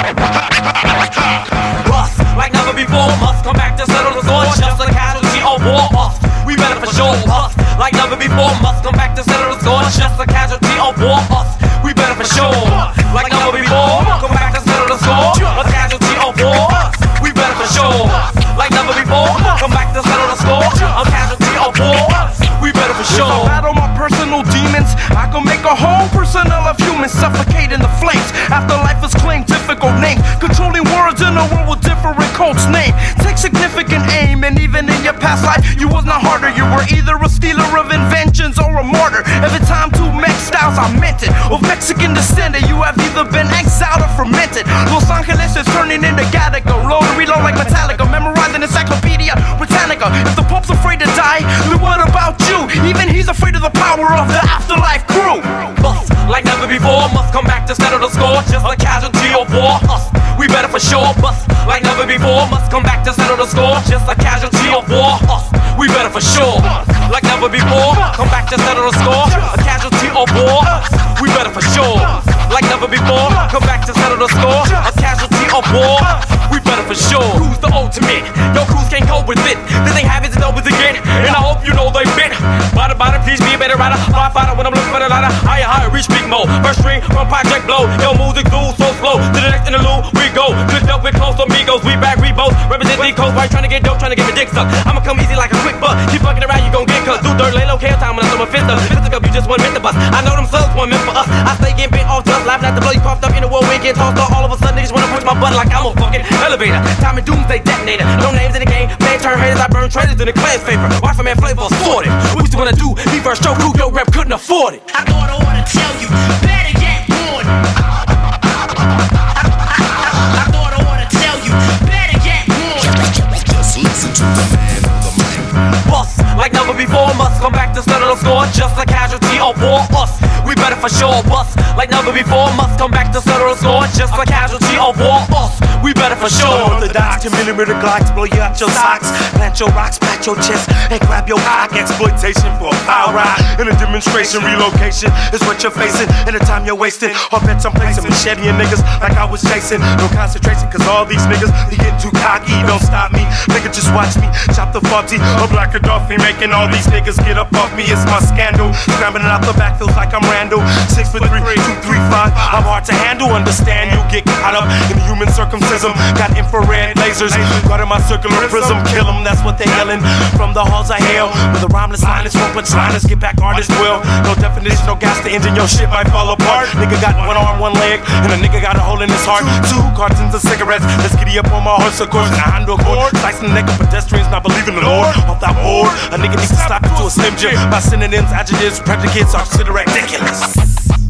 Bust like never before, must come back to settle the score. Just a casualty of war. Bust, we better for sure. Bust like never before, must come back to settle the score. Just a casualty of war. Bust, we better for sure. Like never before, come back to settle the score. A casualty of war. We better for sure. Like never before, come back to settle the score. A casualty of war. We better for sure. If I battle my personal demons, I can make a whole personnel of humans suffocate in the flames. Afterlife is claimed, difficult name. Controlling words in a world with different cults name. Take significant aim, and even in your past life, you was not harder. You were either a stealer of inventions or a martyr. Every time two Mex styles are minted, of Mexican descendant, you have either been exiled or fermented. Los Angeles is turning into Gattaca. Load and reload like Metallica, memorizing Encyclopedia Britannica. If the Pope's afraid to die, then what about you? Even he's afraid of the power of the afterlife crew. Bust like never before, must come back to settle the score. Just a casualty of war. Us, we better for sure. Bust like never before, must come back to settle the score. Just a casualty of war. Us, we better for sure. Like never before, come back to settle the score. A casualty of war. We better for sure. Like never before, come back to settle the score. A casualty of war. We better for sure. Who's the ultimate? Your crews can't cope with it. This ain't habits and always again. And I hope you know they bit. Bada bada, please be a better rider. Fly fighter when I'm looking for the ladder. Higher, reach big mode. First string from Project Blow. Yo, music dude so slow. To the next interlude we go. Good up with close amigos. We back, we both represent the coast. Right, trying to get dope, trying to get my dick sucked. I'ma come easy like a quick buck. Keep fucking around, you gon' get cut. Do dirt, lay low, care time when I throw my fist up. Fist up, you just one meant to bust. I know them subs one meant for us. I stay getting bent off just laughing at the blow. You puffed up in the whirlwind, get tossed up. All of a sudden, niggas wanna push my button like I'm a fucking elevator. Time and doomsday detonator. No names in the game. Man turn haters, I burn traitors in the clan's favor. Watch for man flavor sorted. What you gonna do? Me first show crew, your rep couldn't afford it. I thought I wanna tell you, better get warned. I thought I wanna tell you, better get warned. Just listen to the man on the mic. Bust like never before, must come back to settle the score. Just a casualty of war. Us, we better for sure. Bust like never before, must come back to settle the score. Just a casualty of war. Us, we better for sure. The dots, 10mm Glocks, blow you out your socks. Plant your rocks, pat your chest, and grab your cock. Exploitation for a power ride. In a demonstration, relocation is what you're facing. And the time you're wasting, I'll bet I'm placing machete and niggas like I was chasing. No concentration, cause all these niggas, they getting too cocky. Don't stop me, nigga, just watch me. Chop the 40, a black Gaddafi, making all these niggas get up off me. It's my scandal. Scrambling out the back feels like I'm Randall. 6'3", 235. I'm hard to handle, understand you get caught up in the human circumcision. Got infrared lasers, got in my circular prism. Kill them, that's what they're yelling from the halls of hell. With a rhymeless line, it's one punchliners, get back artists will. No definition, no gas, the engine, your shit might fall apart. Nigga got one arm, one leg, and a nigga got a hole in his heart. 2 cartons of cigarettes, let's get up on my horse, of course. And I handle a cord, slicing the neck of pedestrians, not believing the Lord. Off that board, a nigga needs to stop it to a slim jim. My synonyms, adjectives, predicates are considered ridiculous.